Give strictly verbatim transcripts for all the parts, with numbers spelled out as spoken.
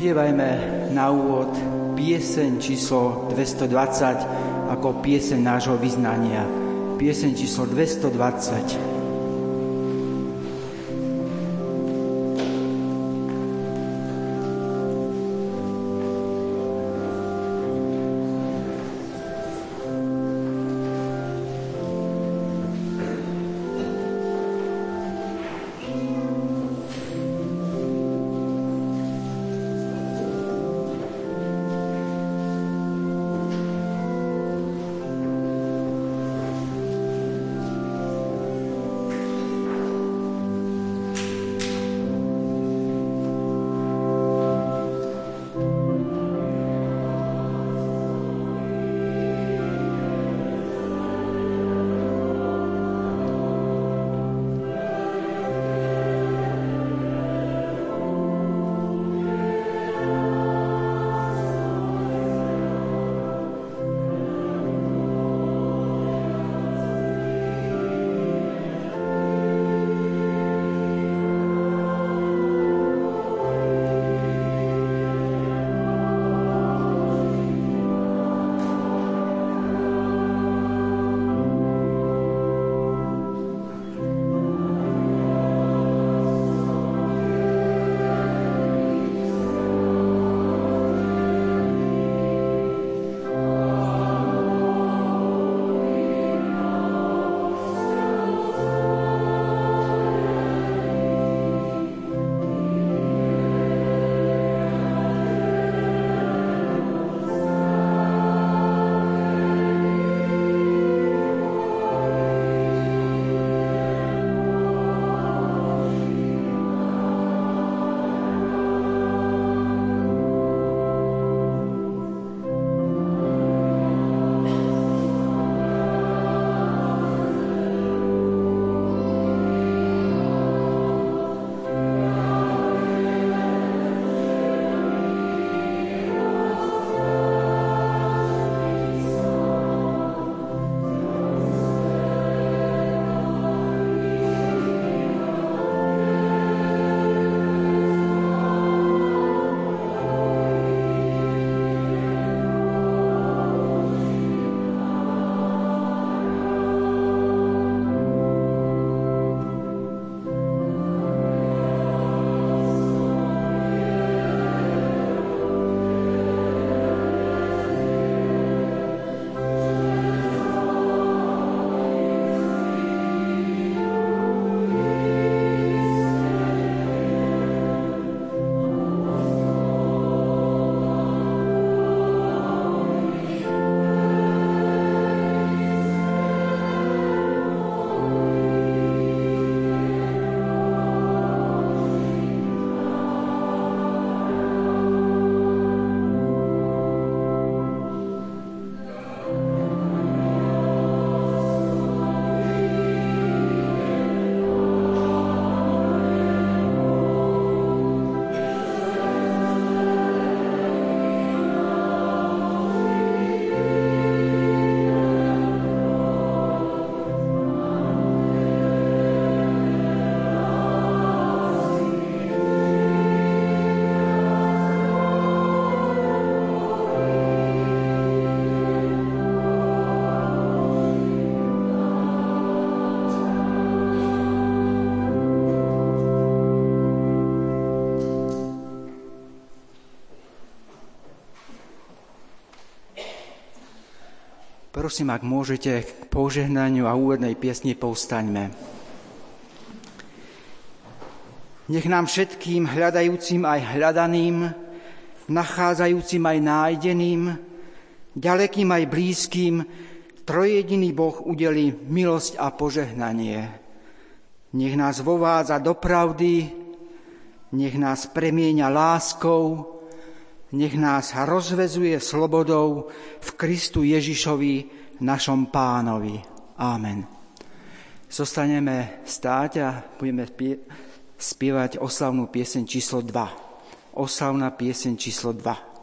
Spievajme na úvod pieseň číslo dvestodvadsať ako pieseň nášho vyznania. Pieseň číslo dvestodvadsať. Prosím, ak môžete, k požehnaniu a úvodnej piesni povstaňme. Nech nám všetkým hľadajúcim aj hľadaným, nachádzajúcim aj nájdeným, ďalekým aj blízkym, trojjediný Boh udeli milosť a požehnanie. Nech nás vovádza do pravdy, nech nás premieňa láskou, nech nás rozvezuje slobodou v Kristu Ježišovi, našom Pánovi. Amen. Zostaneme stáť a budeme spievať oslavnú pieseň číslo dva. Oslavná pieseň číslo dva.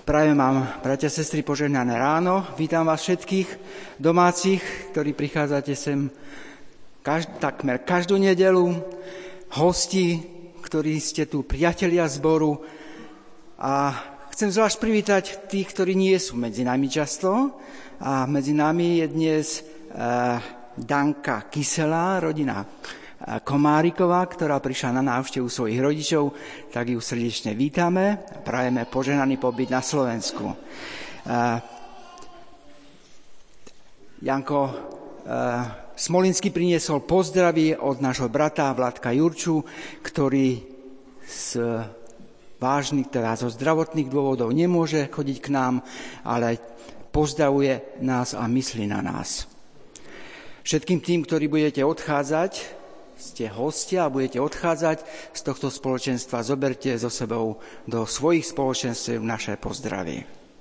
Prajem vám, bratia, sestry, požehnané ráno. Vítam vás všetkých domácich, ktorí prichádzate sem každ- takmer každú nedeľu, hosti, ktorí ste tu priatelia zboru. A chcem zvlášť privítať tých, ktorí nie sú medzi nami často. A medzi nami je dnes uh, Danka Kyselá, rodina Komáriková, ktorá prišla na návštevu svojich rodičov, tak ju srdečne vítame a prajeme požehnaný pobyt na Slovensku. Uh, Janko uh, Smolinský priniesol pozdravy od nášho brata Vladka Jurču, ktorý z vážnych, teda zo zdravotných dôvodov nemôže chodiť k nám, ale pozdravuje nás a myslí na nás. Všetkým tým, ktorí budete odchádzať, ste hostia a budete odchádzať z tohto spoločenstva, zoberte so sebou do svojich spoločenstiev naše pozdravy.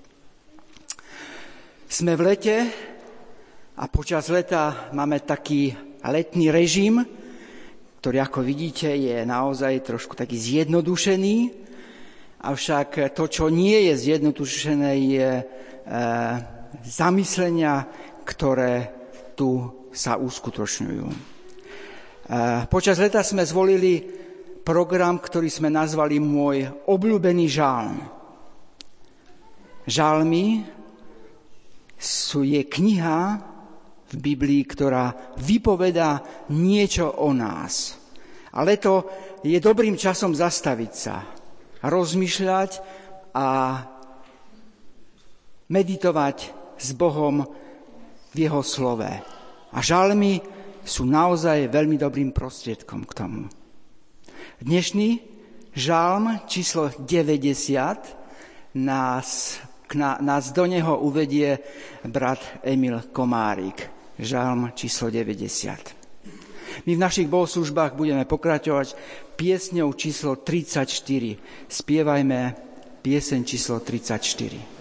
Sme v lete a počas leta máme taký letný režim, ktorý, ako vidíte, je naozaj trošku taký zjednodušený, avšak to, čo nie je zjednodušené, je e, zamyslenia, ktoré tu sa uskutočňujú. Počas leta sme zvolili program, ktorý sme nazvali Môj obľúbený žalm. Žalmy sú je kniha v Biblii, ktorá vypovedá niečo o nás. A leto je dobrým časom zastaviť sa, rozmýšľať a meditovať s Bohom v jeho slove. A žalmy sú naozaj veľmi dobrým prostriedkom k tomu. Dnešný žalm číslo deväťdesiat nás, nás do neho uvedie brat Emil Komárik. Žalm číslo deväťdesiat. My v našich bohoslužbách budeme pokračovať piesňou číslo tridsaťštyri. Spievajme pieseň číslo tridsaťštyri.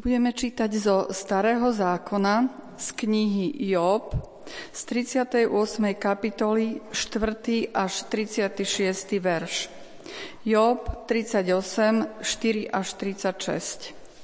Budeme čítať zo Starého zákona, z knihy Job, z tridsiatej ôsmej kapitoly, štvrtý až tridsiaty šiesty verš. Job tridsaťosem, štyri až tridsaťšesť.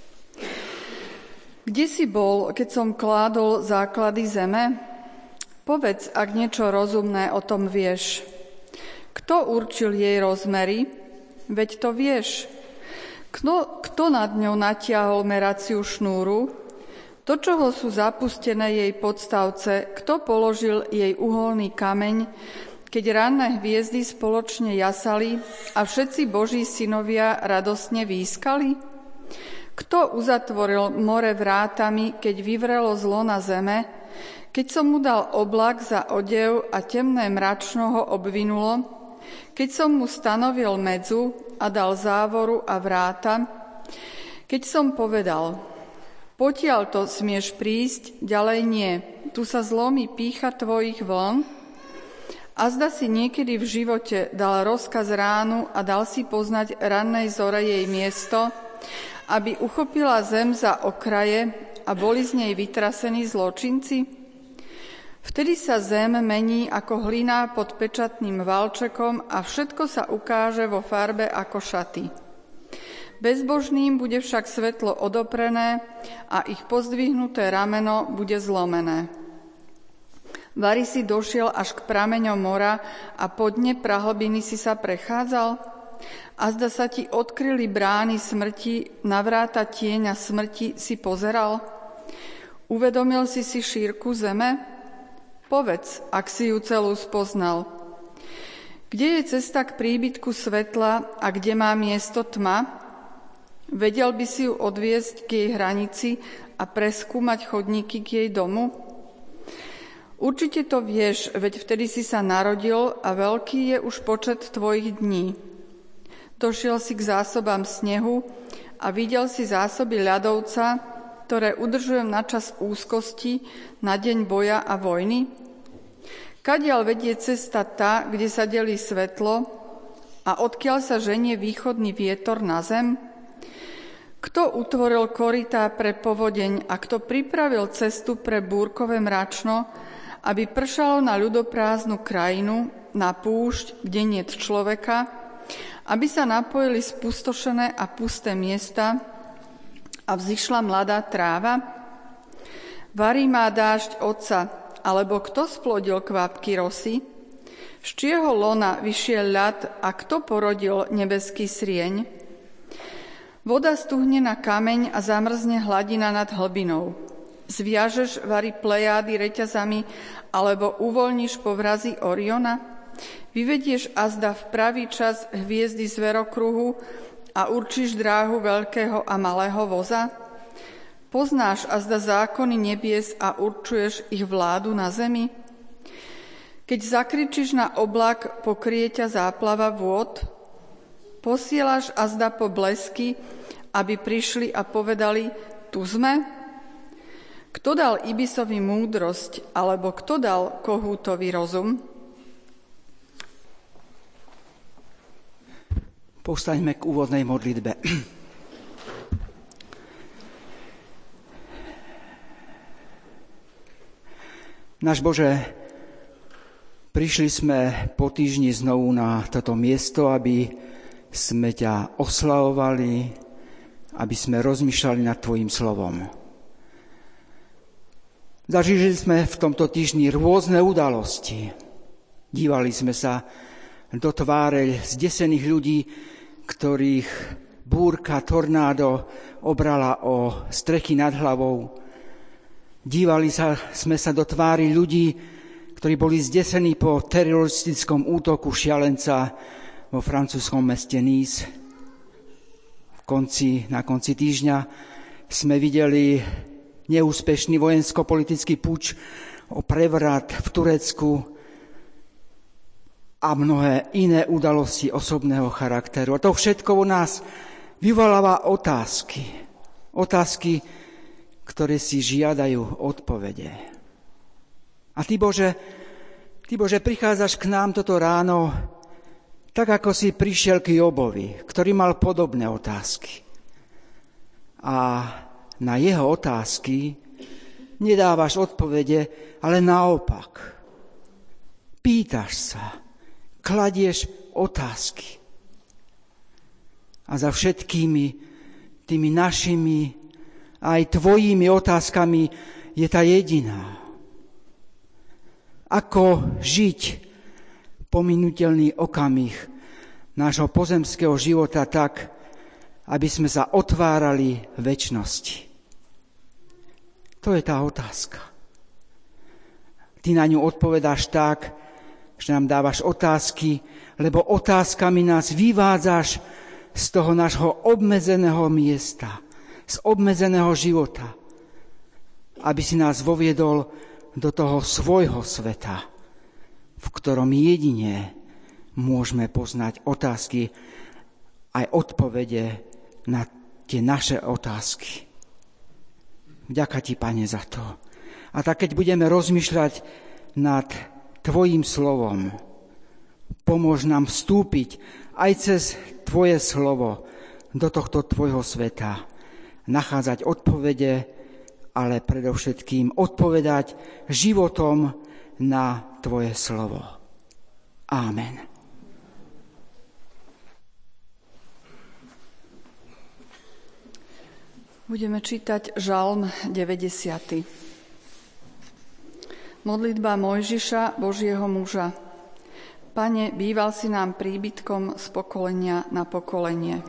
Kde si bol, keď som kládol základy zeme? Povedz, ak niečo rozumné o tom vieš. Kto určil jej rozmery? Veď to vieš. Kto, kto nad ňou natiahol meraciu šnúru? Do čoho sú zapustené jej podstavce? Kto položil jej uholný kameň, keď ranné hviezdy spoločne jasali a všetci Boží synovia radosne výskali? Kto uzatvoril more vrátami, keď vyvrelo zlo na zeme, keď som mu dal oblak za odev a temné mračno ho obvinulo, keď som mu stanovil medzu a dal závoru a vráta, keď som povedal, potiaľ to smieš prísť, ďalej nie, tu sa zlomí pýcha tvojich vln, a zda si niekedy v živote dal rozkaz ránu a dal si poznať rannej zore jej miesto, aby uchopila zem za okraje a boli z nej vytrasení zločinci? Vtedy sa zem mení ako hlina pod pečatným valčekom a všetko sa ukáže vo farbe ako šaty. Bezbožným bude však svetlo odoprené a ich pozdvihnuté rameno bude zlomené. Vari si došiel až k prameňom mora a po dne prahlbiny si sa prechádzal? A zda sa ti odkryli brány smrti, na vráta tieňa smrti si pozeral? Uvedomil si si šírku zeme? Povedz, ak si ju celú spoznal. Kde je cesta k príbytku svetla a kde má miesto tma? Vedel by si ju odviesť k jej hranici a preskúmať chodníky k jej domu? Určite to vieš, veď vtedy si sa narodil a veľký je už počet tvojich dní. Došiel si k zásobám snehu a videl si zásoby ľadovca, ktoré udržujem na čas úzkosti, na deň boja a vojny? Kadiaľ vedie cesta tá, kde sa delí svetlo a odkiaľ sa ženie východný vietor na zem? Kto utvoril korytá pre povodeň a kto pripravil cestu pre búrkové mračno, aby pršalo na ľudoprázdnu krajinu, na púšť, kde niet človeka, aby sa napojili spustošené a pusté miesta a vzýšla mladá tráva? Varí má dážď otca, alebo kto splodil kvapky rosy? Z čieho lona vyšiel ľad a kto porodil nebeský srieň? Voda stuhne na kameň a zamrzne hladina nad hlbinou. Zviažeš vari plejády reťazami, alebo uvoľníš povrazy Oriona? Vyvedieš azda v pravý čas hviezdy zverokruhu a určíš dráhu veľkého a malého voza? Poznáš azda zákony nebies a určuješ ich vládu na zemi? Keď zakričíš na oblak, pokrie ťa záplava vôd? Posielaš azda po blesky, aby prišli a povedali, tu sme? Kto dal ibisovi múdrosť, alebo kto dal kohútovi rozum? Povstaňme k úvodnej modlitbe. Náš Bože, prišli sme po týždni znovu na toto miesto, aby sme ťa oslavovali, aby sme rozmýšľali nad Tvojim slovom. Zažili sme v tomto týždni rôzne udalosti. Dívali sme sa do tváre zdesených ľudí, ktorých búrka, tornádo obrala o strechy nad hlavou. Dívali sa, sme sa do tvári ľudí, ktorí boli zdesení po teroristickom útoku šialenca vo francúzskom meste Nice. V konci, na konci týždňa sme videli neúspešný vojensko-politický puč, o prevrat v Turecku a mnohé iné udalosti osobného charakteru. A to všetko u nás vyvoláva otázky. Otázky, ktoré si žiadajú odpovede. A Ty, Bože, Ty, Bože, prichádzaš k nám toto ráno, tak ako si prišiel k Jobovi, ktorý mal podobné otázky. A na jeho otázky nedávaš odpovede, ale naopak. Pýtaš sa, kladieš otázky. A za všetkými tými našimi aj tvojimi otázkami je tá jediná. Ako žiť pominuteľný okamih nášho pozemského života tak, aby sme sa otvárali večnosti. To je tá otázka. Ty na ňu odpovedáš tak, že nám dávaš otázky, lebo otázkami nás vyvádzaš z toho nášho obmedzeného miesta, z obmedzeného života, aby si nás voviedol do toho svojho sveta, v ktorom jedine môžeme poznať otázky aj odpovede na tie naše otázky. Vďaka ti, Pane, za to. A tak, keď budeme rozmýšľať nad tvojim slovom, pomôž nám vstúpiť aj cez tvoje slovo do tohto tvojho sveta, nachádzať odpovede, ale predovšetkým odpovedať životom na tvoje slovo. Amen. Budeme čítať Žalm deväťdesiaty. Modlitba Mojžiša, Božieho muža. Pane, býval si nám príbytkom z pokolenia na pokolenie.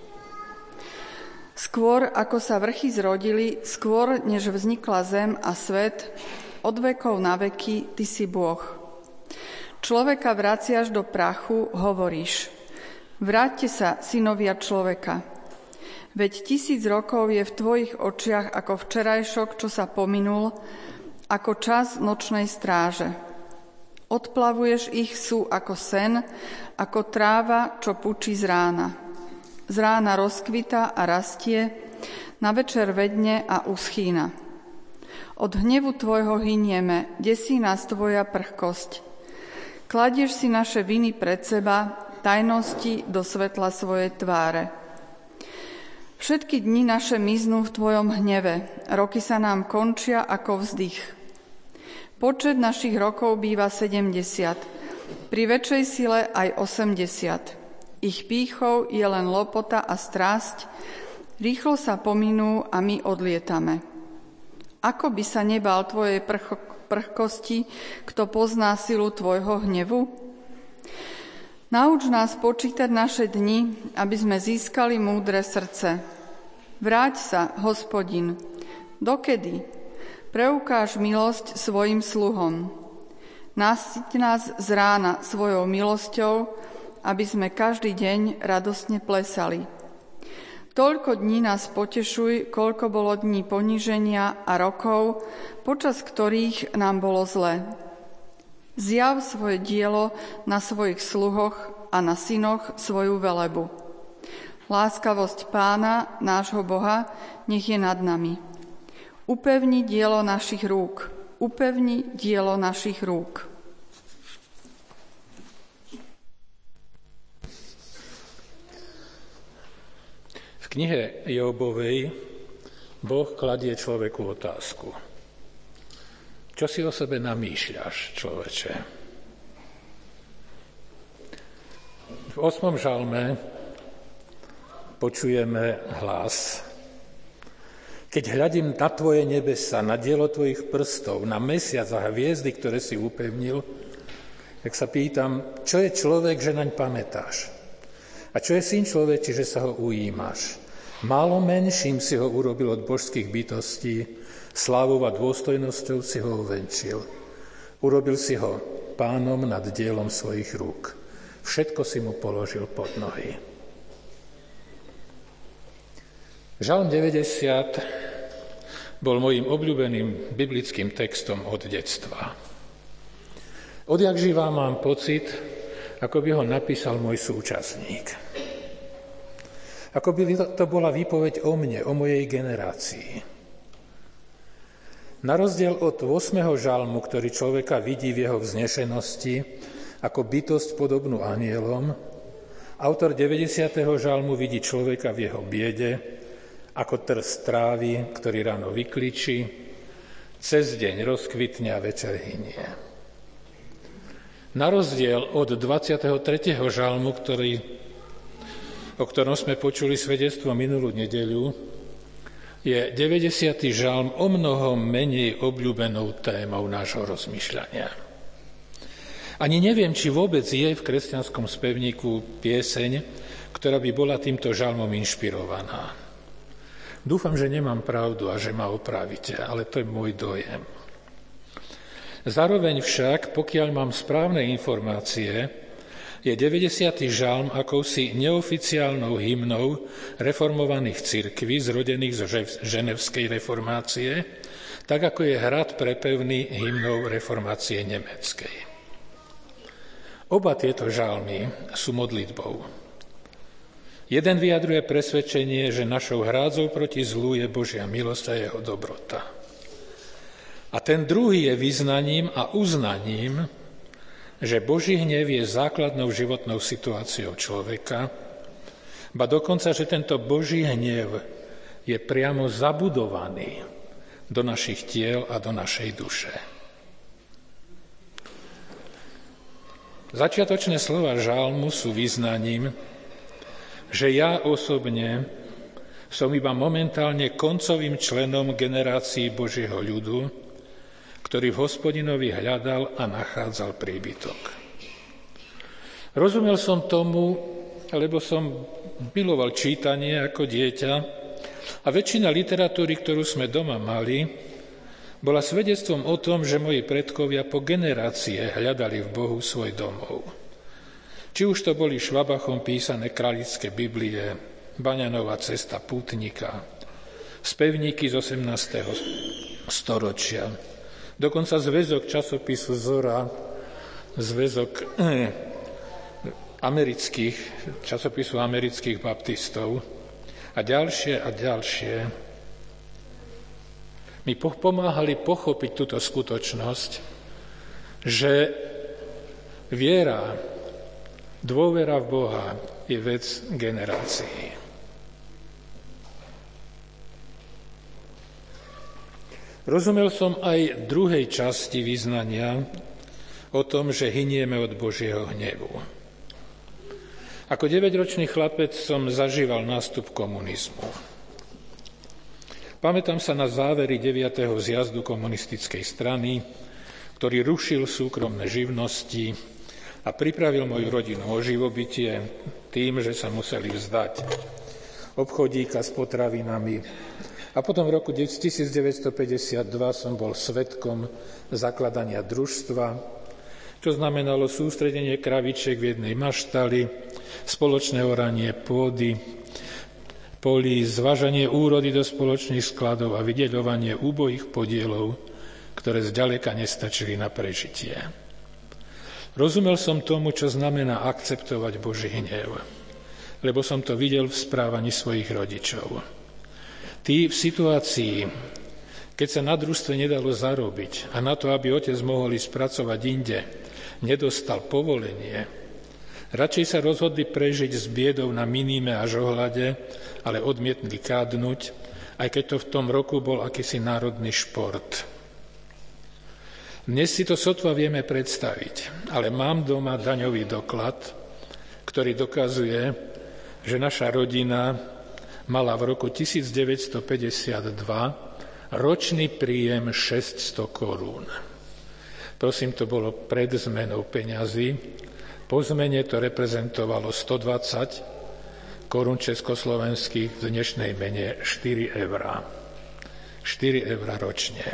Skôr, ako sa vrchy zrodili, skôr, než vznikla zem a svet, od vekov na veky, ty si Boh. Človeka vraciaš do prachu, hovoríš. Vráťte sa, synovia človeka. Veď tisíc rokov je v tvojich očiach ako včerajšok, čo sa pominul, ako čas nočnej stráže. Odplavuješ ich sú ako sen, ako tráva, čo pučí z rána. Z rána rozkvita a rastie, na večer vedne a uschýna. Od hnevu tvojho hynieme, desí nás tvoja prchkosť. Kladieš si naše viny pred seba, tajnosti do svetla svojej tváre. Všetky dni naše miznú v tvojom hneve, roky sa nám končia ako vzdych. Počet našich rokov býva sedemdesiat, pri väčšej sile aj osemdesiat. Ich pýchou je len lopota a strásť, rýchlo sa pominú a my odlietame. Ako by sa nebal tvojej prch- prchkosti, kto pozná silu tvojho hnevu? Nauč nás počítať naše dni, aby sme získali múdre srdce. Vráť sa, Hospodin. Dokedy? Preukáž milosť svojim sluhom. Nasyť nás z rána svojou milosťou, aby sme každý deň radosne plesali. Toľko dní nás potešuj, koľko bolo dní poníženia a rokov, počas ktorých nám bolo zle. Zjav svoje dielo na svojich sluhoch a na synoch svoju velebu. Láskavosť Pána, nášho Boha, nech je nad nami. Upevni dielo našich rúk. Upevni dielo našich rúk. V knihe Jobovej Boh kladie človeku otázku. Čo si o sebe namýšľaš, človeče? V ôsmom žalme počujeme hlas. Keď hľadím na tvoje nebesa, na dielo tvojich prstov, na mesiac a hviezdy, ktoré si upevnil, tak sa pýtam, čo je človek, že naň pamätáš? A čo je syn človeči, že sa ho ujímaš? Málo menším si ho urobil od božských bytostí, slávou a dôstojnosťou si ho uvenčil. Urobil si ho pánom nad dielom svojich rúk. Všetko si mu položil pod nohy. Žalm deväťdesiat bol mojím obľúbeným biblickým textom od detstva. Odjak živá mám pocit, ako by ho napísal môj súčasník. Ako by to bola výpoveď o mne, o mojej generácii. Na rozdiel od ôsmeho žalmu, ktorý človeka vidí v jeho vznešenosti ako bytosť podobnú anielom, autor deväťdesiateho žalmu vidí človeka v jeho biede ako trst trávy, ktorý ráno vykličí, cez deň rozkvitne a večer hynie. Na rozdiel od dvadsiateho tretieho žalmu, ktorý, o ktorom sme počuli svedectvo minulú nedeľu, je deväťdesiaty žalm o mnoho menej obľúbenou témou nášho rozmýšľania. Ani neviem, či vôbec je v kresťanskom spevníku pieseň, ktorá by bola týmto žalmom inšpirovaná. Dúfam, že nemám pravdu a že ma opravíte, ale to je môj dojem. Zároveň však, pokiaľ mám správne informácie, je deväťdesiaty žalm akousi neoficiálnou hymnou reformovaných cirkví, zrodených zo ženevskej reformácie, tak ako je hrad prepevný hymnou reformácie nemeckej. Oba tieto žalmy sú modlitbou. Jeden vyjadruje presvedčenie, že našou hrádzou proti zlu je Božia milosť a jeho dobrota. A ten druhý je vyznaním a uznaním, že Boží hnev je základnou životnou situáciou človeka, ba dokonca, že tento Boží hnev je priamo zabudovaný do našich tiel a do našej duše. Začiatočné slova žalmu sú vyznaním, že ja osobne som iba momentálne koncovým členom generácií Božieho ľudu, ktorý v Hospodinovi hľadal a nachádzal príbytok. Rozumel som tomu, lebo som miloval čítanie ako dieťa a väčšina literatúry, ktorú sme doma mali, bola svedectvom o tom, že moji predkovia po generácie hľadali v Bohu svoj domov. Či už to boli Švabachom písané kráľovské Biblie, Baňanová cesta pútnika, spevníky z osemnásteho storočia, dokonca zväzok časopisu Zora, zväzok eh, amerických, časopisu amerických baptistov a ďalšie a ďalšie mi pomáhali pochopiť túto skutočnosť, že viera, dôvera v Boha je vec generácií. Rozumel som aj druhej časti vyznania o tom, že hynieme od Božieho hnevu. Ako deväťročný chlapec som zažíval nástup komunizmu. Pamätám sa na závery deviateho zjazdu komunistickej strany, ktorý rušil súkromné živnosti a pripravil moju rodinu o živobytie tým, že sa museli vzdať obchodíka s potravinami. A potom v roku tisícdeväťstopäťdesiatdva som bol svedkom zakladania družstva, čo znamenalo sústredenie kravičiek v jednej maštali, spoločné oranie pôdy, polí, zvážanie úrody do spoločných skladov a vydeľovanie úbohých podielov, ktoré zďaleka nestačili na prežitie. Rozumel som tomu, čo znamená akceptovať Boží hnev, lebo som to videl v správaní svojich rodičov. Tí v situácii, keď sa na družstve nedalo zarobiť a na to, aby otec mohol ísť pracovať inde, nedostal povolenie, radšej sa rozhodli prežiť s biedou na minime a žohľade, ale odmietli kádnuť, aj keď to v tom roku bol akýsi národný šport. Dnes si to sotva vieme predstaviť, ale mám doma daňový doklad, ktorý dokazuje, že naša rodina mala v roku tisícdeväťstopäťdesiatdva ročný príjem šesťsto korún. Prosím, to bolo pred zmenou peňazí. Po zmene to reprezentovalo stodvadsať korún československých, v dnešnej mene štyri eurá. štyri eurá ročne.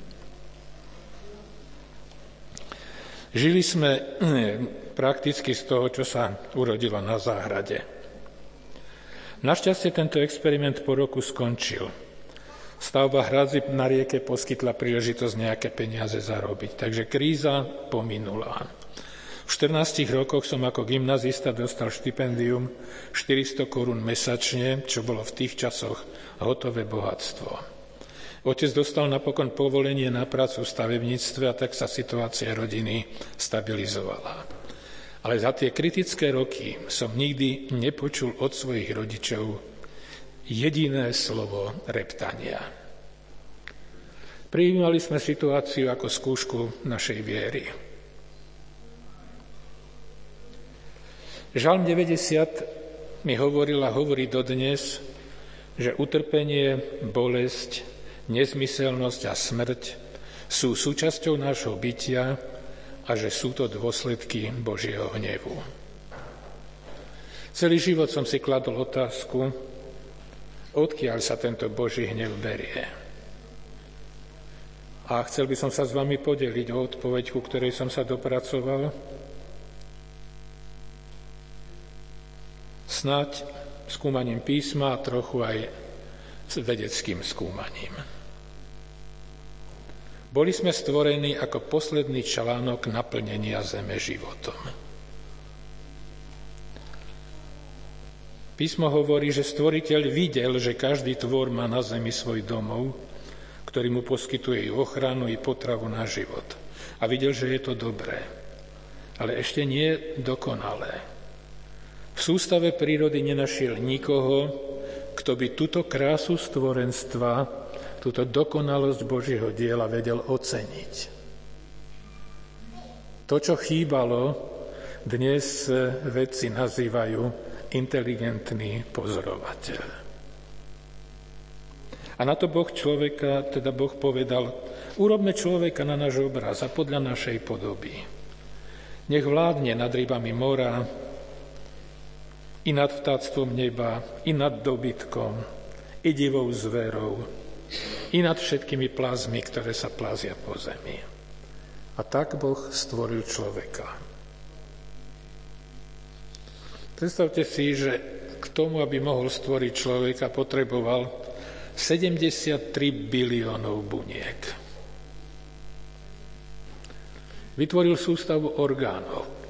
Žili sme prakticky z toho, čo sa urodilo na záhrade. Našťastie tento experiment po roku skončil. Stavba hradzy na rieke poskytla príležitosť nejaké peniaze zarobiť, takže kríza pominula. V štrnástich rokoch som ako gymnazista dostal štipendium štyristo korún mesačne, čo bolo v tých časoch hotové bohatstvo. Otec dostal napokon povolenie na prácu v stavebníctve a tak sa situácia rodiny stabilizovala. Ale za tie kritické roky som nikdy nepočul od svojich rodičov jediné slovo reptania. Prijímali sme situáciu ako skúšku našej viery. Žalm deväťdesiat mi hovoril a hovorí dodnes, že utrpenie, bolesť, nezmyselnosť a smrť sú súčasťou nášho bytia a že sú to dôsledky Božieho hnevu. Celý život som si kladol otázku, odkiaľ sa tento Boží hnev berie. A chcel by som sa s vami podeliť o odpoveď, ku ktorej som sa dopracoval. Snáď skúmaním písma a trochu aj s vedeckým skúmaním. Boli sme stvorení ako posledný článok naplnenia zeme životom. Písmo hovorí, že stvoriteľ videl, že každý tvor má na zemi svoj domov, ktorý mu poskytuje i ochranu, i potravu na život. A videl, že je to dobré, ale ešte nie dokonalé. V sústave prírody nenašiel nikoho, kto by túto krásu stvorenstva, túto dokonalosť Božieho diela vedel oceniť. To, čo chýbalo, dnes vedci nazývajú inteligentný pozorovateľ. A na to Boh človeka, teda Boh povedal, urobme človeka na náš obraz a podľa našej podoby. Nech vládne nad rybami mora, i nad vtáctvom neba, i nad dobytkom, i divou zverou, i nad všetkými plazmi, ktoré sa plazia po zemi. A tak Boh stvoril človeka. Predstavte si, že k tomu, aby mohol stvoriť človeka, potreboval sedemdesiattri biliónov buniek. Vytvoril sústavu orgánov.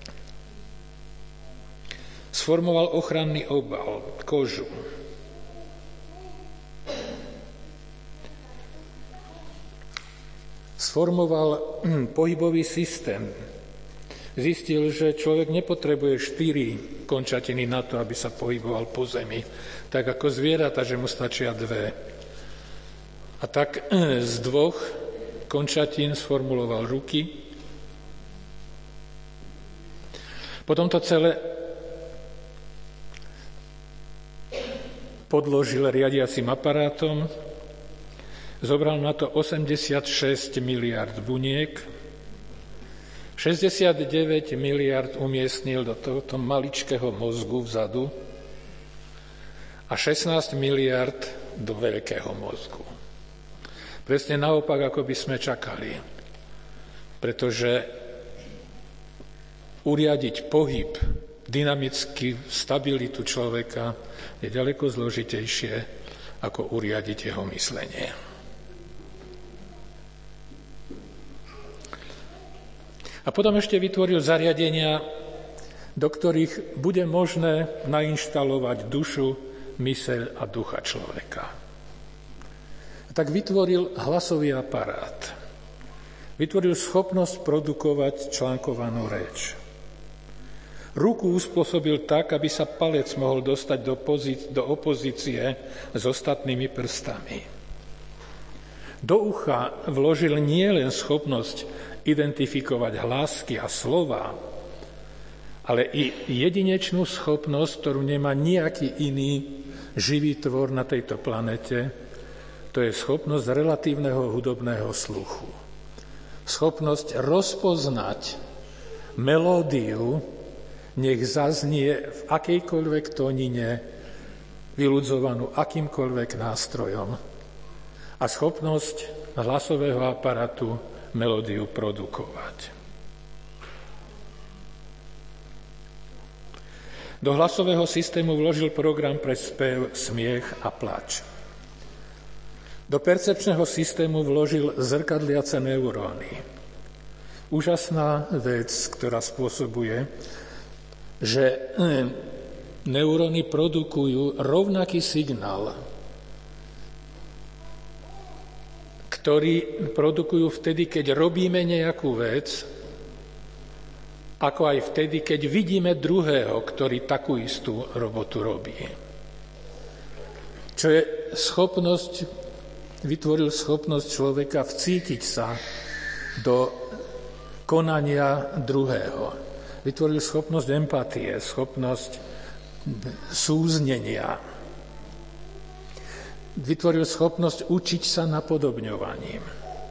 Sformoval ochranný obal, kožu. Sformoval pohybový systém. Zistil, že človek nepotrebuje štyri končatiny na to, aby sa pohyboval po zemi, tak ako zvieratá, že mu stačia dve. A tak z dvoch končatín sformuloval ruky. Potom to celé podložil riadiacim aparátom, zobral na to osemdesiatšesť miliárd buniek, šesťdesiatdeväť miliárd umiestnil do tohto maličkého mozgu vzadu a šestnásť miliárd do veľkého mozgu. Presne naopak, ako by sme čakali. Pretože uriadiť pohyb, dynamickú stabilitu človeka je ďaleko zložitejšie, ako uriadiť jeho myslenie. A potom ešte vytvoril zariadenia, do ktorých bude možné nainštalovať dušu, myseľ a ducha človeka. A tak vytvoril hlasový aparát. Vytvoril schopnosť produkovať článkovanú reč. Ruku uspôsobil tak, aby sa palec mohol dostať do, pozí- do opozície s ostatnými prstami. Do ucha vložil nielen schopnosť identifikovať hlásky a slova, ale i jedinečnú schopnosť, ktorú nemá nejaký iný živý tvor na tejto planete, to je schopnosť relatívneho hudobného sluchu. Schopnosť rozpoznať melódiu, nech zaznie v akejkoľvek tónine, vyľudzovanú akýmkoľvek nástrojom, a schopnosť hlasového aparátu melódiu produkovať. Do hlasového systému vložil program pre spev, smiech a plač. Do percepčného systému vložil zrkadliace neuróny. Úžasná vec, ktorá spôsobuje, že neuróny produkujú rovnaký signál, ktorý produkujú vtedy, keď robíme nejakú vec, ako aj vtedy, keď vidíme druhého, ktorý takú istú robotu robí. čo je schopnosť, vytvoril schopnosť človeka vcítiť sa do konania druhého. Vytvoril schopnosť empatie, schopnosť súznenia. Vytvoril schopnosť učiť sa napodobňovaním.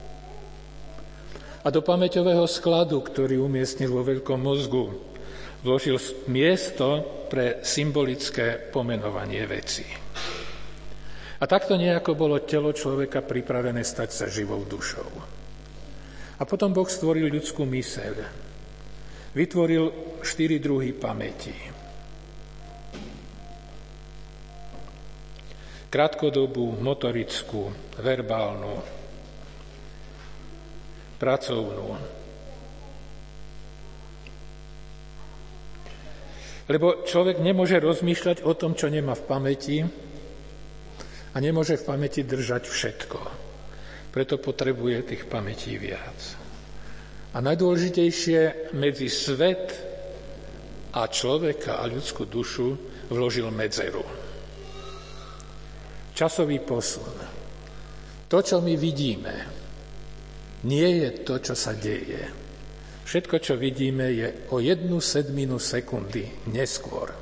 A do pamäťového skladu, ktorý umiestnil vo veľkom mozgu, vložil miesto pre symbolické pomenovanie vecí. A takto nejako bolo telo človeka pripravené stať sa živou dušou. A potom Boh stvoril ľudskú myseľ. Vytvoril štyri druhy pamäti. Krátkodobú, motorickú, verbálnu, pracovnú. Lebo človek nemôže rozmýšľať o tom, čo nemá v pamäti, a nemôže v pamäti držať všetko. Preto potrebuje tých pamätí viac. A najdôležitejšie medzi svet a človeka a ľudskú dušu vložil medzeru. Časový posun. To, čo my vidíme, nie je to, čo sa deje. Všetko, čo vidíme, je o jednu sedminu sekundy neskôr.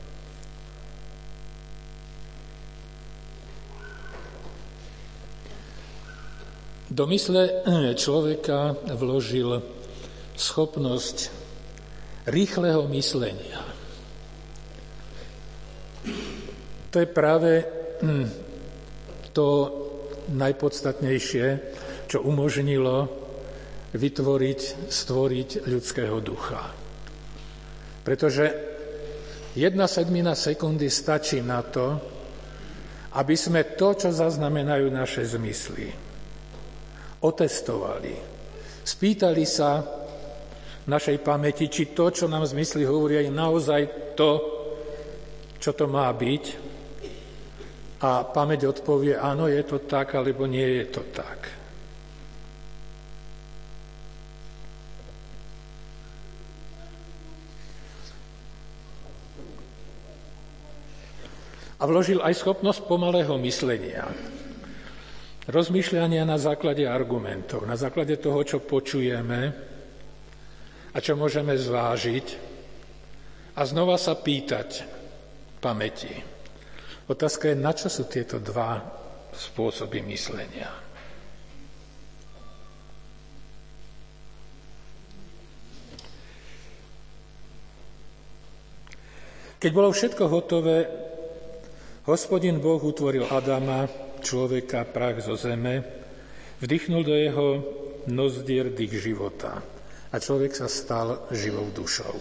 Do mysle človeka vložil schopnosť rýchleho myslenia. To je práve to najpodstatnejšie, čo umožnilo vytvoriť, stvoriť ľudského ducha. Pretože jedna sedmina sekundy stačí na to, aby sme to, čo zaznamenajú naše zmysly, otestovali. Spýtali sa v našej pamäti, či to, čo nám zmysly hovoria, je naozaj to, čo to má byť. A pamäť odpovie, áno, je to tak, alebo nie je to tak. A vložil aj schopnosť pomalého myslenia. Rozmýšľania na základe argumentov, na základe toho, čo počujeme a čo môžeme zvážiť a znova sa pýtať pamäti. Otázka je, na čo sú tieto dva spôsoby myslenia. Keď bolo všetko hotové, Hospodin Boh utvoril Adama, človeka, prach zo zeme, vdychnul do jeho nozdier dých života a človek sa stal živou dušou.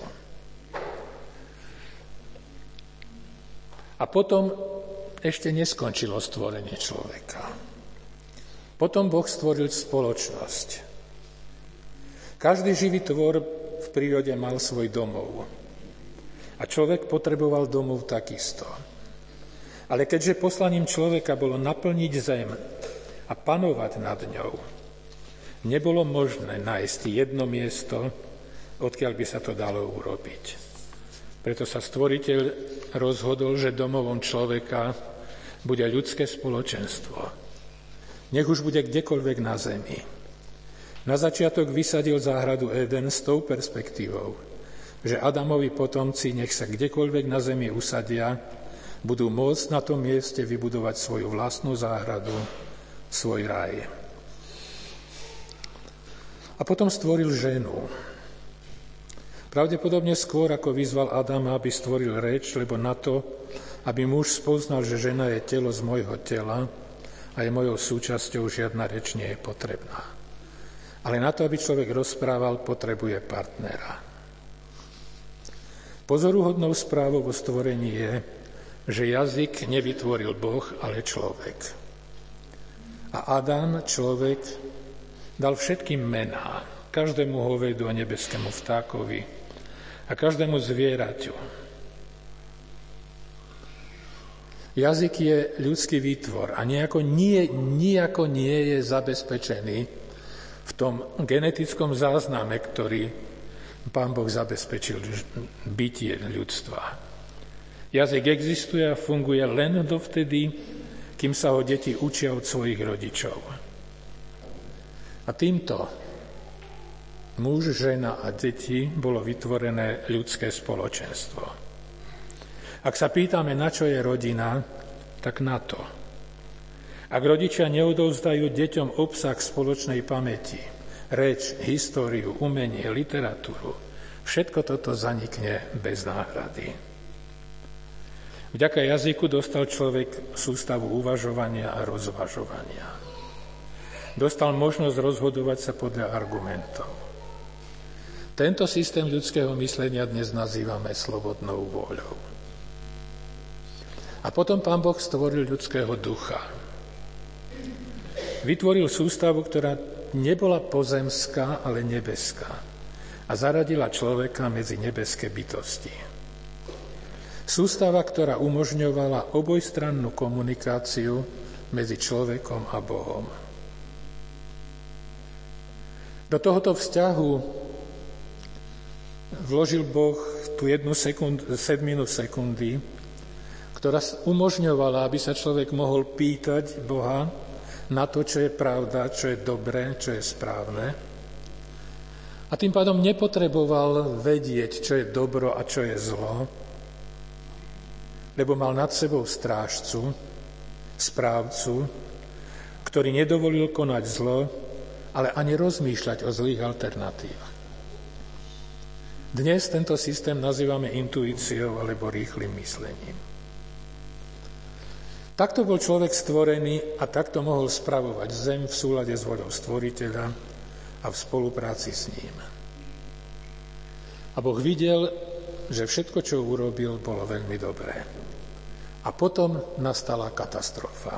A potom ešte neskončilo stvorenie človeka. Potom Boh stvoril spoločnosť. Každý živý tvor v prírode mal svoj domov. A človek potreboval domov takisto. Ale keďže poslaním človeka bolo naplniť zem a panovať nad ňou, nebolo možné nájsť jedno miesto, odkiaľ by sa to dalo urobiť. Preto sa Stvoriteľ rozhodol, že domovom človeka bude ľudské spoločenstvo. Nech už bude kdekoľvek na zemi. Na začiatok vysadil záhradu Eden s tou perspektívou, že Adamovi potomci nech sa kdekoľvek na zemi usadia, budú môcť na tom mieste vybudovať svoju vlastnú záhradu, svoj raj. A potom stvoril ženu. Pravdepodobne skôr, ako vyzval Adama, aby stvoril reč, lebo na to, aby muž spoznal, že žena je telo z môjho tela a je mojou súčasťou, žiadna reč nie je potrebná. Ale na to, aby človek rozprával, potrebuje partnera. Pozoruhodnou správou o stvorení je, že jazyk nevytvoril Boh, ale človek. A Adam, človek, dal všetkým mená, každému hovedu a nebeskému vtákovi a každému zvieraťu. Jazyk je ľudský výtvor a nejako nie, nejako nie je zabezpečený v tom genetickom zázname, ktorý Pán Boh zabezpečil bytie ľudstva. Jazyk existuje a funguje len dovtedy, kým sa ho deti učia od svojich rodičov. A týmto muž, žena a deti bolo vytvorené ľudské spoločenstvo. Ak sa pýtame, na čo je rodina, tak na to. Ak rodičia neodovzdajú deťom obsah spoločnej pamäti, reč, históriu, umenie, literatúru, všetko toto zanikne bez náhrady. Vďaka jazyku dostal človek sústavu uvažovania a rozvažovania. Dostal možnosť rozhodovať sa podľa argumentov. Tento systém ľudského myslenia dnes nazývame slobodnou vôľou. A potom Pán Boh stvoril ľudského ducha. Vytvoril sústavu, ktorá nebola pozemská, ale nebeská. A zaradila človeka medzi nebeské bytosti. Sústava, ktorá umožňovala obojstrannú komunikáciu medzi človekom a Bohom. Do tohoto vzťahu vložil Boh tú jednu sekund, sedminu sekundy, ktorá umožňovala, aby sa človek mohol pýtať Boha na to, čo je pravda, čo je dobré, čo je správne. A tým pádom nepotreboval vedieť, čo je dobro a čo je zlo, lebo mal nad sebou strážcu, správcu, ktorý nedovolil konať zlo, ale ani rozmýšľať o zlých alternatívach. Dnes tento systém nazývame intuíciou alebo rýchlym myslením. Takto bol človek stvorený a takto mohol spravovať zem v súlade s voľou stvoriteľa a v spolupráci s ním. A Boh videl, že všetko, čo urobil, bolo veľmi dobré. A potom nastala katastrofa.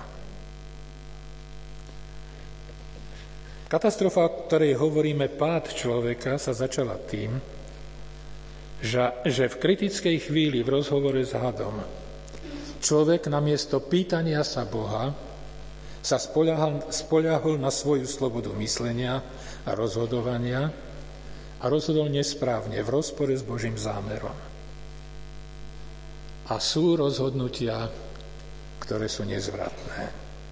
Katastrofa, o ktorej hovoríme pád človeka, sa začala tým, že, že v kritickej chvíli v rozhovore s hadom človek namiesto pýtania sa Boha sa spoľahol, spoľahol na svoju slobodu myslenia a rozhodovania a rozhodol nesprávne, v rozpore s Božím zámerom. A sú rozhodnutia, ktoré sú nezvratné.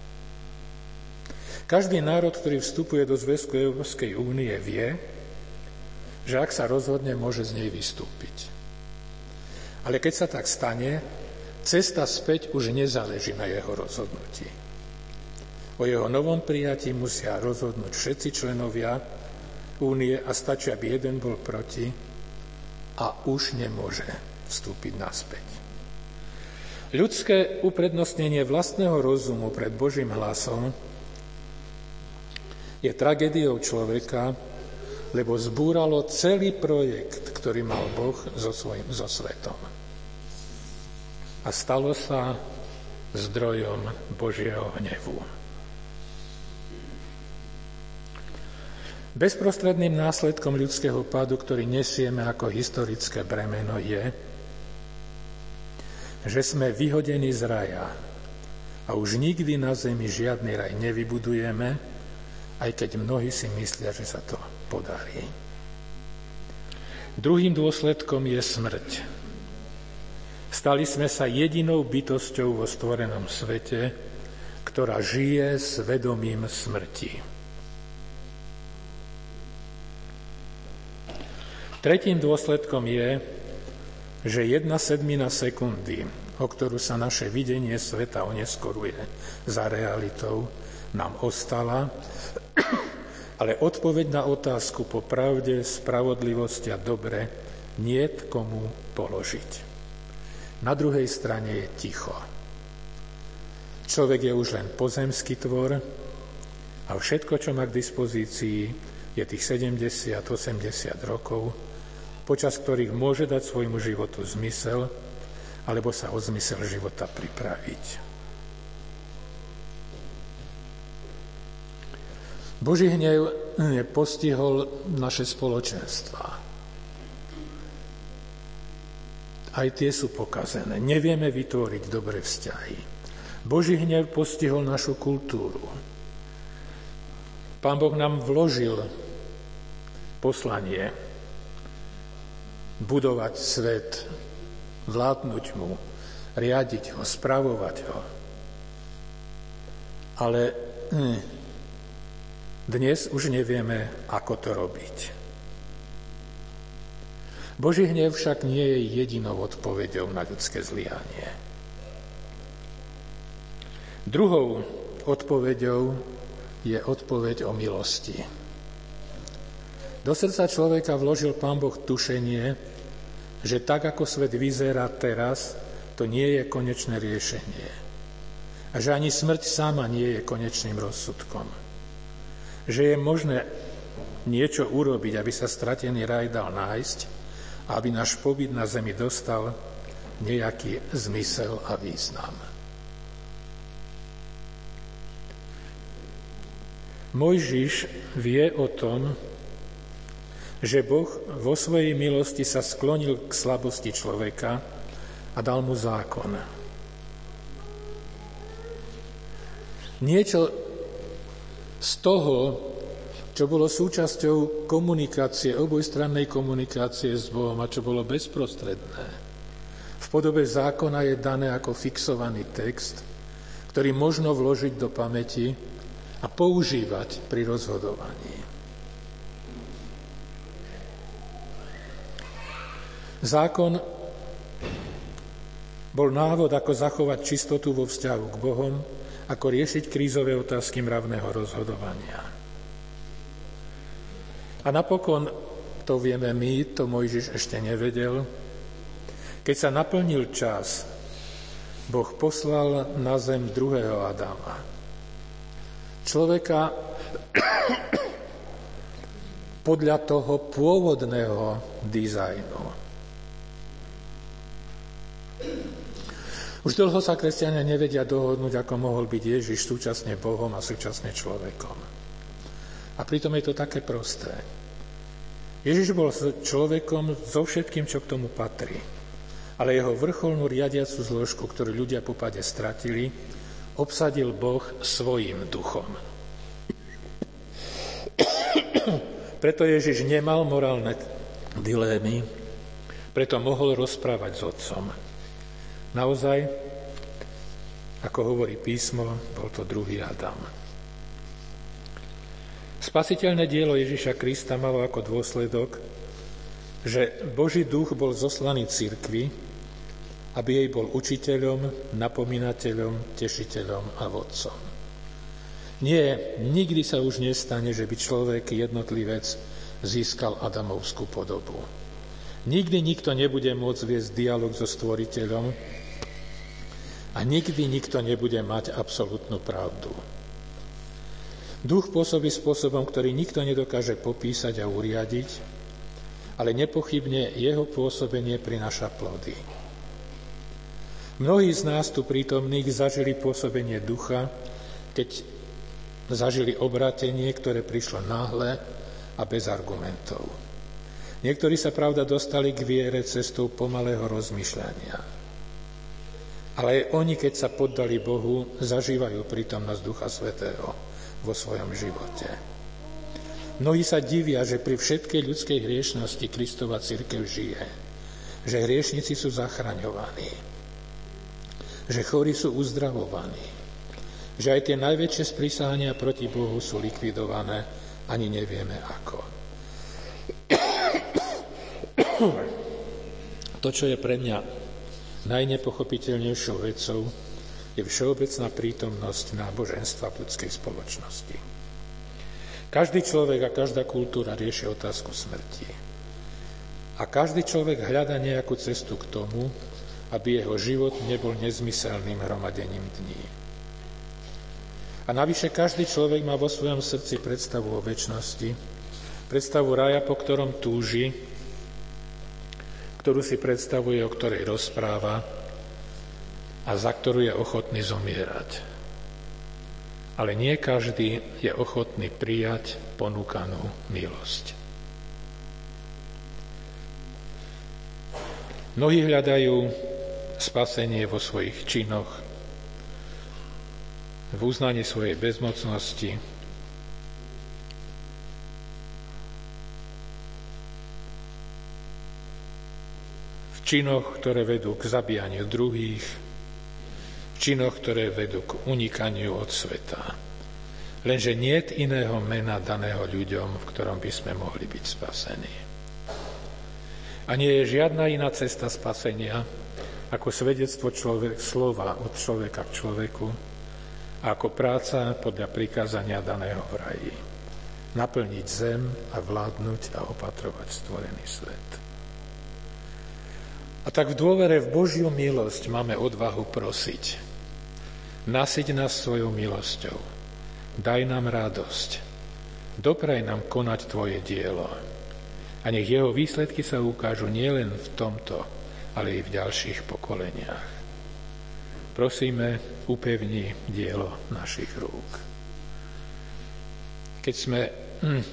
Každý národ, ktorý vstupuje do zväzku Európskej únie, vie, že ak sa rozhodne, môže z nej vystúpiť. Ale keď sa tak stane, cesta späť už nezáleží na jeho rozhodnutí. O jeho novom prijatí musia rozhodnúť všetci členovia únie a stačí, aby jeden bol proti a už nemôže vstúpiť naspäť. Ľudské uprednostnenie vlastného rozumu pred Božím hlasom je tragédiou človeka, lebo zbúralo celý projekt, ktorý mal Boh so svojím so svetom. A stalo sa zdrojom Božieho hnevu. Bezprostredným následkom ľudského pádu, ktorý nesieme ako historické bremeno, je, že sme vyhodení z raja a už nikdy na zemi žiadny raj nevybudujeme, aj keď mnohí si myslia, že sa to podarí. Druhým dôsledkom je smrť. Stali sme sa jedinou bytosťou vo stvorenom svete, ktorá žije s vedomím smrti. Tretím dôsledkom je, že jedna sedmina sekundy, o ktorú sa naše videnie sveta oneskoruje za realitou, nám ostala, ale odpoveď na otázku po pravde, spravodlivosti a dobre niet komu položiť. Na druhej strane je ticho. Človek je už len pozemský tvor a všetko, čo má k dispozícii, je tých sedemdesiat osemdesiat rokov, počas ktorých môže dať svojmu životu zmysel alebo sa o zmysel života pripraviť. Boží hnev postihol naše spoločenstvá. Aj tie sú pokazené. Nevieme vytvoriť dobré vzťahy. Boží hnev postihol našu kultúru. Pán Boh nám vložil poslanie budovať svet, vládnuť mu, riadiť ho, spravovať ho. Ale hm, dnes už nevieme, ako to robiť. Boží hnev však nie je jedinou odpoveďou na ľudské zlyhanie. Druhou odpoveďou je odpoveď o milosti. Do srdca človeka vložil Pán Boh tušenie, že tak, ako svet vyzerá teraz, to nie je konečné riešenie. A že ani smrť sama nie je konečným rozsudkom. Že je možné niečo urobiť, aby sa stratený raj dal nájsť, a aby náš pobyt na zemi dostal nejaký zmysel a význam. Mojžiš vie o tom, že Boh vo svojej milosti sa sklonil k slabosti človeka a dal mu zákon. Niečo z toho, čo bolo súčasťou komunikácie, obojstrannej komunikácie s Bohom a čo bolo bezprostredné, v podobe zákona je dané ako fixovaný text, ktorý možno vložiť do pamäti a používať pri rozhodovaní. Zákon bol návod, ako zachovať čistotu vo vzťahu k Bohom, ako riešiť krízové otázky mravného rozhodovania. A napokon, to vieme my, to Mojžiš ešte nevedel, keď sa naplnil čas, Boh poslal na zem druhého Adama. Človeka podľa toho pôvodného dizajnu. Už dlho sa kresťania nevedia dohodnúť, ako mohol byť Ježiš súčasne Bohom a súčasne človekom. A pritom je to také prosté. Ježiš bol človekom so všetkým, čo k tomu patrí. Ale jeho vrcholnú riadiacu zložku, ktorú ľudia po páde stratili, obsadil Boh svojím duchom. Preto Ježiš nemal morálne dilémy, preto mohol rozprávať s Otcom. Naozaj, ako hovorí písmo, bol to druhý Adam. Spasiteľné dielo Ježiša Krista malo ako dôsledok, že Boží duch bol zoslaný cirkvi, aby jej bol učiteľom, napomínateľom, tešiteľom a vodcom. Nie, nikdy sa už nestane, že by človek, jednotlivec, získal Adamovskú podobu. Nikdy nikto nebude môcť viesť dialog so Stvoriteľom a nikdy nikto nebude mať absolútnu pravdu. Duch pôsobí spôsobom, ktorý nikto nedokáže popísať a uriadiť, ale nepochybne jeho pôsobenie prináša plody. Mnohí z nás tu prítomných zažili pôsobenie ducha, keď zažili obrátenie, ktoré prišlo náhle a bez argumentov. Niektorí sa, pravda, dostali k viere cestou pomalého rozmýšľania. Ale aj oni, keď sa poddali Bohu, zažívajú prítomnosť Ducha Svätého vo svojom živote. Mnohí sa divia, že pri všetkej ľudskej hriešnosti Kristova cirkev žije, že hriešnici sú zachraňovaní, že chorí sú uzdravovaní, že aj tie najväčšie sprísahania proti Bohu sú likvidované, ani nevieme ako. To, čo je pre mňa najnepochopiteľnejšou vecou, je všeobecná prítomnosť náboženstva v ľudskej spoločnosti. Každý človek a každá kultúra rieši otázku smrti. A každý človek hľadá nejakú cestu k tomu, aby jeho život nebol nezmyselným hromadením dní. A navyše každý človek má vo svojom srdci predstavu o večnosti, predstavu raja, po ktorom túži, ktorú si predstavuje, o ktorej rozpráva a za ktorú je ochotný zomierať. Ale nie každý je ochotný prijať ponúkanú milosť. Mnohí hľadajú spasenie vo svojich činoch, v uznaní svojej bezmocnosti, v činoch, ktoré vedú k zabíjaniu druhých, v činoch, ktoré vedú k unikaniu od sveta. Lenže niet iného mena daného ľuďom, v ktorom by sme mohli byť spasení. A nie je žiadna iná cesta spasenia, ako svedectvo človek, slova od človeka k človeku, a ako práca podľa prikázania daného v raji. Naplniť zem a vládnuť a opatrovať stvorený svet. A tak v dôvere v Božiu milosť máme odvahu prosiť. Nasyť nás svojou milosťou. Daj nám radosť. Dopraj nám konať Tvoje dielo. A nech jeho výsledky sa ukážu nielen v tomto, ale i v ďalších pokoleniach. Prosíme, upevni dielo našich rúk. Keď sme hm,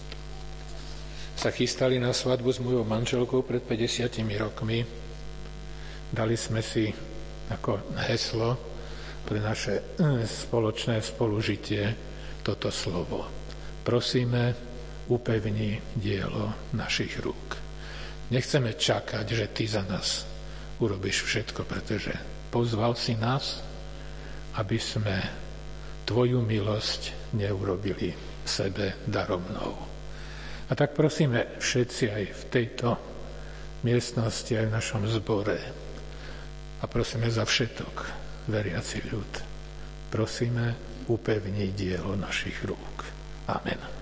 sa chystali na svadbu s mojou manželkou pred päťdesiatimi rokmi, dali sme si ako heslo pre naše hm, spoločné spolužitie toto slovo. Prosíme, upevni dielo našich rúk. Nechceme čakať, že ty za nás urobíš všetko, pretože pozval si nás, aby sme tvoju milosť neurobili sebe daromnou. A tak prosíme všetci aj v tejto miestnosti, aj v našom zbore. A prosíme za všetok veriaci ľud. Prosíme, upevni dielo našich rúk. Amen.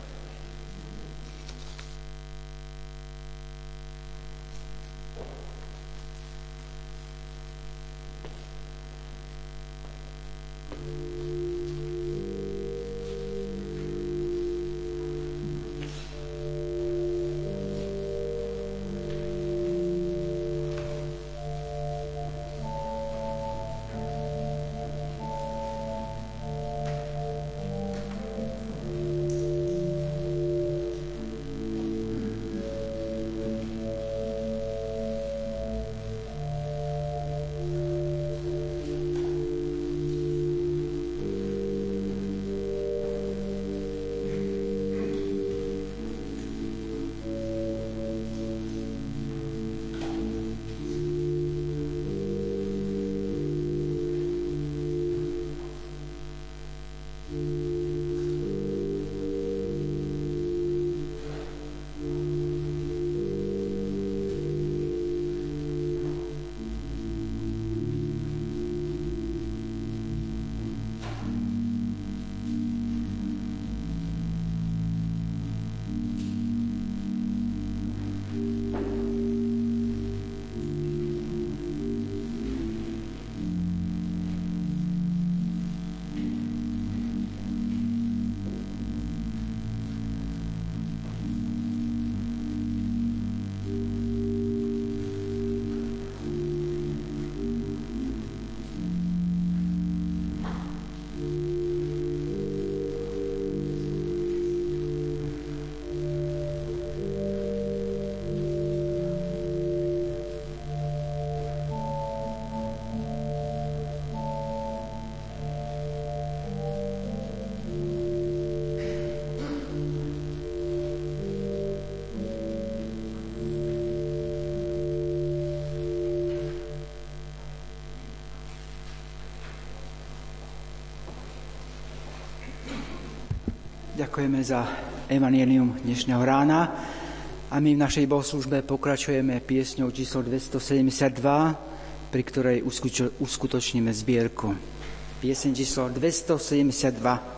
Ďakujeme za evanjelium dnešného rána a my v našej bohoslužbe pokračujeme piesňou číslo dvestosedemdesiatdva, pri ktorej uskutočníme zbierku. Pieseň číslo dvestosedemdesiatdva.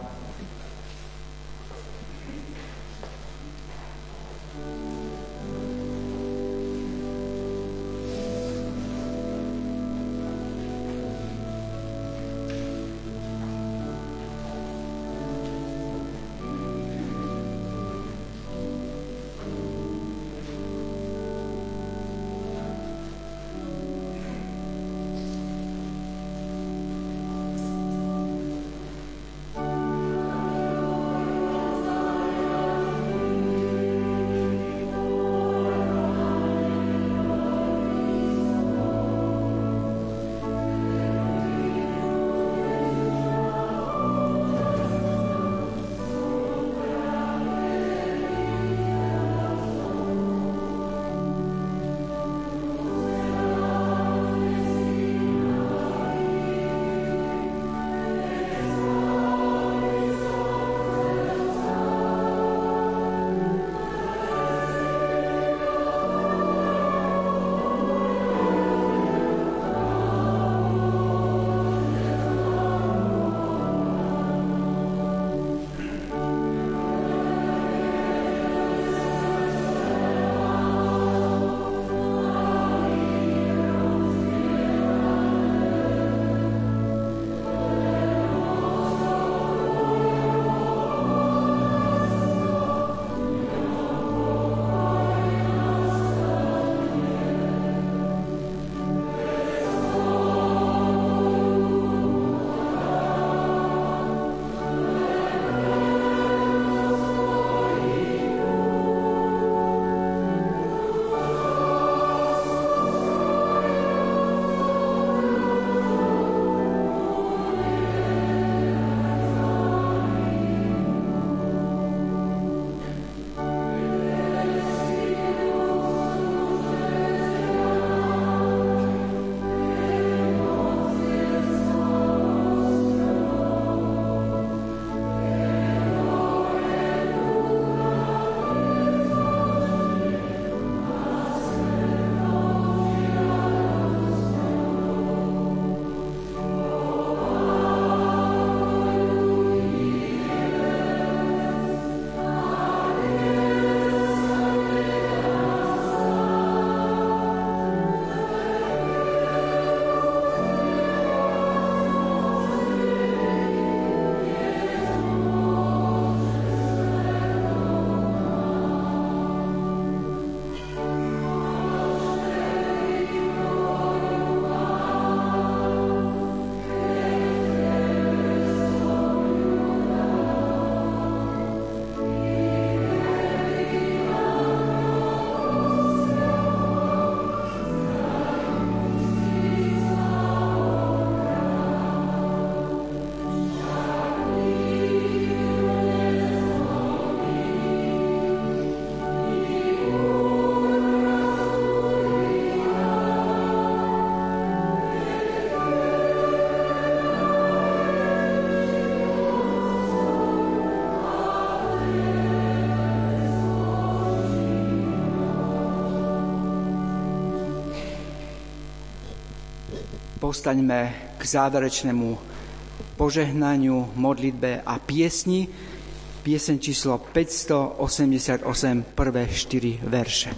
postaňme k záverečnému požehnaniu, modlitbe a piesni. Pieseň číslo päťstoosemdesiatosem, prvé štyri verše.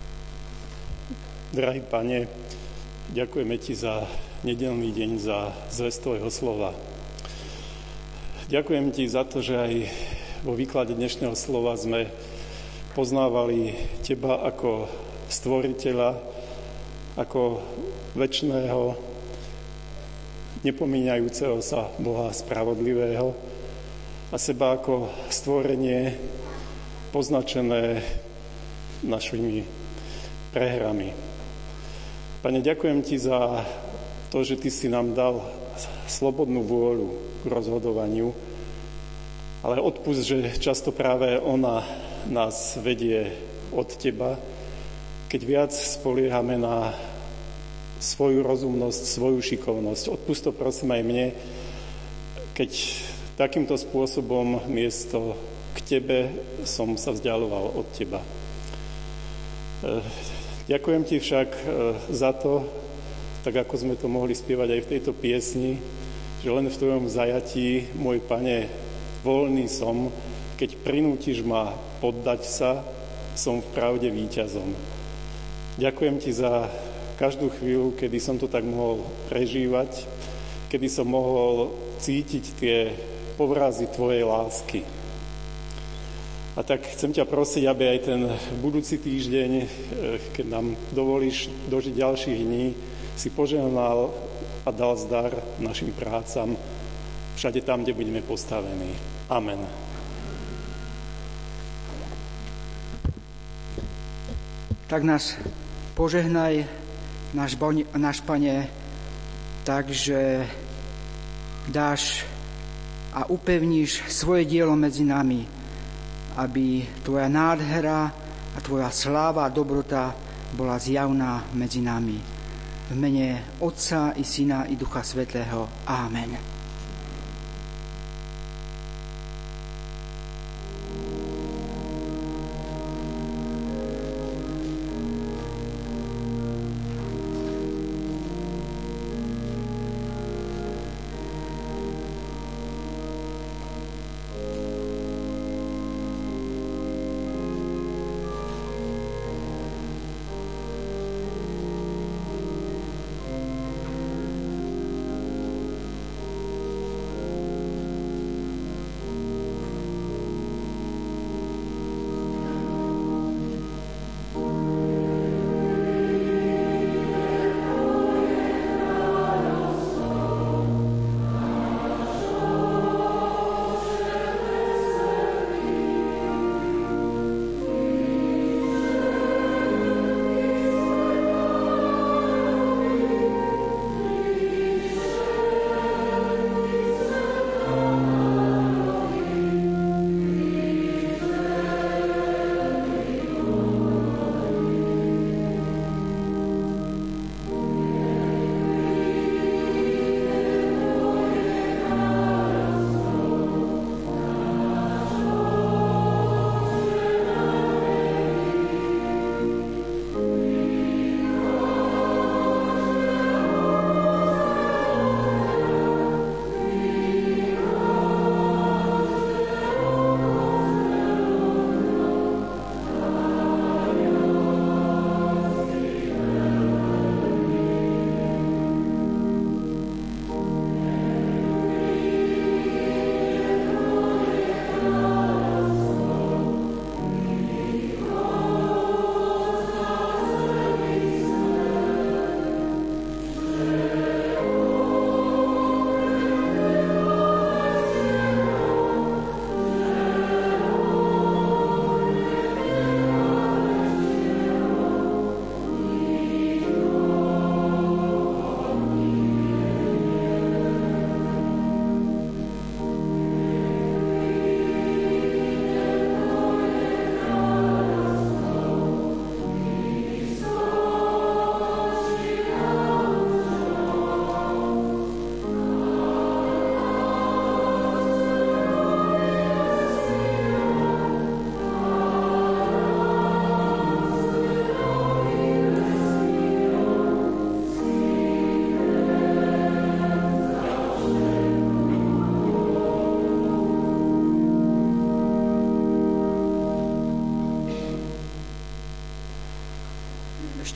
Drahý Pane, ďakujeme Ti za nedeľný deň, za zvesť Tvojho slova. Ďakujem Ti za to, že aj vo výklade dnešného slova sme poznávali Teba ako stvoriteľa, ako večného, nepomíňajúceho sa Boha spravodlivého a seba ako stvorenie poznačené našimi prehrami. Pane, ďakujem Ti za to, že Ty si nám dal slobodnú vôľu k rozhodovaniu, ale odpusť, že často práve ona nás vedie od Teba, keď viac spoliehame na svoju rozumnosť, svoju šikovnosť. Odpusť to prosím aj mne, keď takýmto spôsobom miesto k Tebe som sa vzdialoval od Teba. Ďakujem Ti však za to, tak ako sme to mohli spievať aj v tejto piesni, že len v Tvojom zajatí, môj Pane, voľný som, keď prinútiš ma poddať sa, som v pravde víťazom. Ďakujem Ti za každú chvíľu, kedy som to tak mohol prežívať, kedy som mohol cítiť tie povrazy Tvojej lásky. A tak chcem ťa prosiť, aby aj ten budúci týždeň, keď nám dovolíš dožiť ďalších dní, si požehnal a dal zdar našim prácam všade tam, kde budeme postavení. Amen. Tak nás požehnaj, náš, boň, náš Pane, takže dáš a upevníš svoje dielo medzi nami, aby Tvoja nádhera a Tvoja sláva a dobrota bola zjavná medzi nami. V mene Otca i Syna i Ducha Svätého. Amen.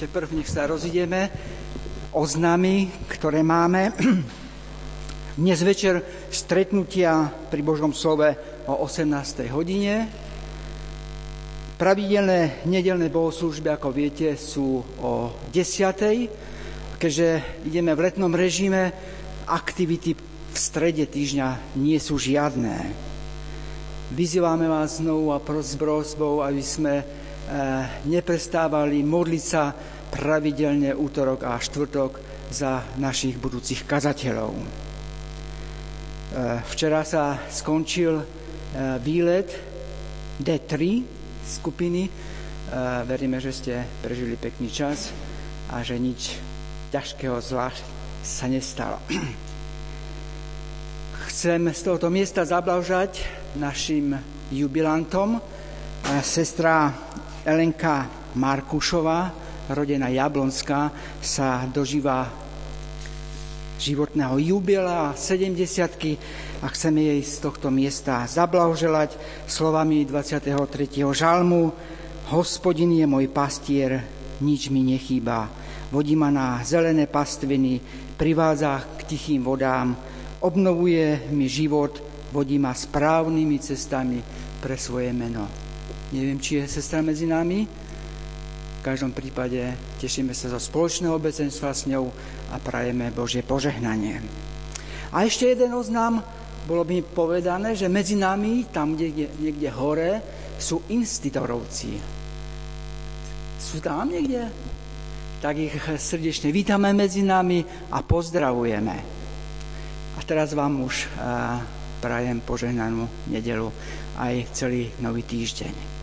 ešte prv, nech sa rozideme oznámy, ktoré máme. Dnes večer stretnutia pri Božom slove o osemnástej hodine. Pravidelné nedeľné bohoslúžby, ako viete, sú o desiatej. Keďže ideme v letnom režime, aktivity v strede týždňa nie sú žiadne. Vyzývame vás znovu a s prosbou, aby sme e, neprestávali modliť sa pravidelne útorok a štvrtok za našich budúcich kazateľov. E, včera sa skončil e, výlet dé tri skupiny. E, veríme, že ste prežili pekný čas a že nič ťažkého zla sa nestalo. Chcem z tohoto miesta zablahožať našim jubilantom. Sestra Elenka Markušová, rodená Jablonská, sa dožíva životného jubilea sedemdesiatky a chceme jej z tohto miesta zablahoželať slovami dvadsiateho tretieho žalmu: Hospodin je môj pastier, nič mi nechýba. Vodí ma na zelené pastviny, privádza k tichým vodám, obnovuje mi život, vodí ma správnymi cestami pre svoje meno. Neviem, či je sestra medzi nami. V každom prípade tešíme sa zo spoločného obecenstva s ňou a prajeme Božie požehnanie. A ešte jeden oznám, bolo by mi povedané, že medzi nami, tam niekde, niekde hore, sú institorovci. Sú tam niekde? Tak ich srdečne vítame medzi nami a pozdravujeme. A teraz vám už prajem požehnanú nedeľu aj celý nový týždeň.